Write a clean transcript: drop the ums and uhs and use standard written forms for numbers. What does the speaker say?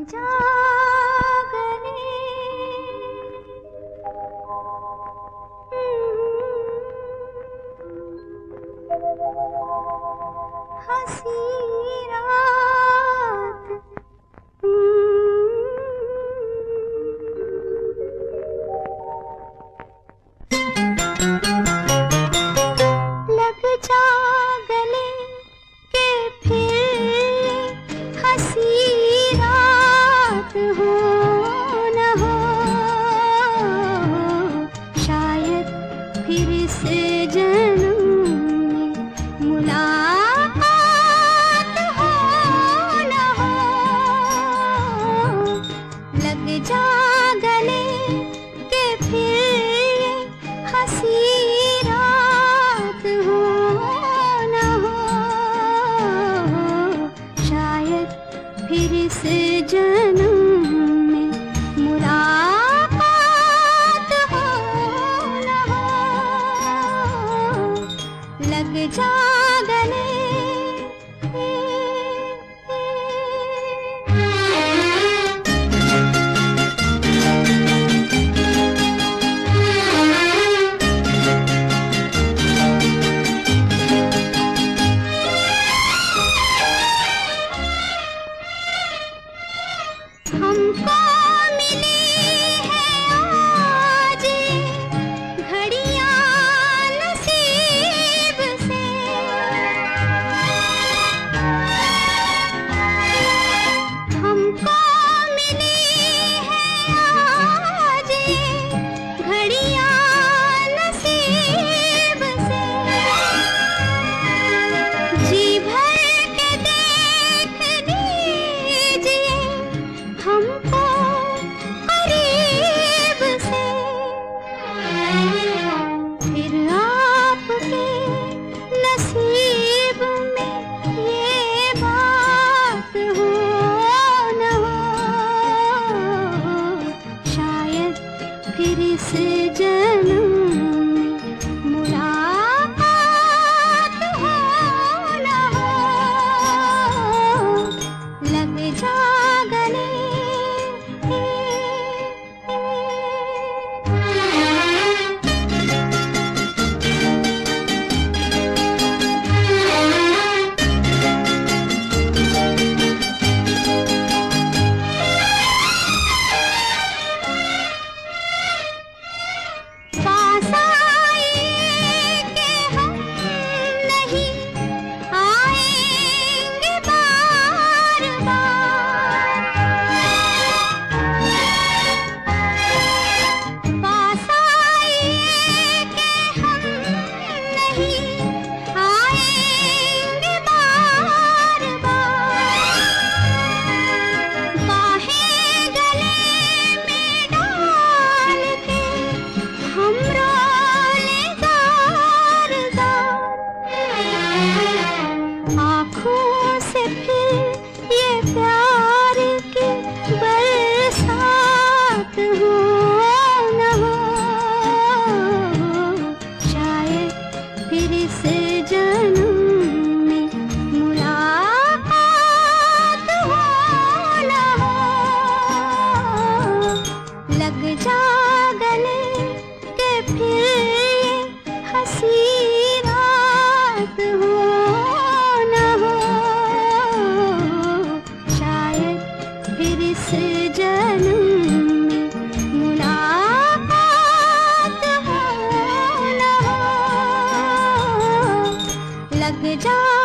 जा गले हंसी रात लग जा गले के फिर हंसी रात हो न हो, शायद फिर से जन्म में मुलाकात हो न हो। लग जा गले के फिर हंसी रात हो न हो, शायद फिर से जन्म में मुलाकात हो न हो। लग जा गले हमको मिली है आज घड़ियां नसीब से, हमको मिली है आज घड़ियां नसीब से। जी भर के देख लीजिए हमको करीब से, फिर आपके नसीब में ये बात हो न हो, शायद फिर इस जन्म में मुलाकात हो न हो। लग जा गले पास आए कि हम नहीं आएंगे बार बार, पास आए कि हम नहीं आएंगे बार बार। बाहें गले में डाल के हम रोले ज़ार ज़ार, आँखों से फिर ये प्यार की बरसात हो न हो, शायद फिर इस जन्म में मुलाकात हो न हो। लग जा गले के फिर हंसी रात हो न हो, शायद फिर इस जन्म में मुलाकात हो न हो। लग जा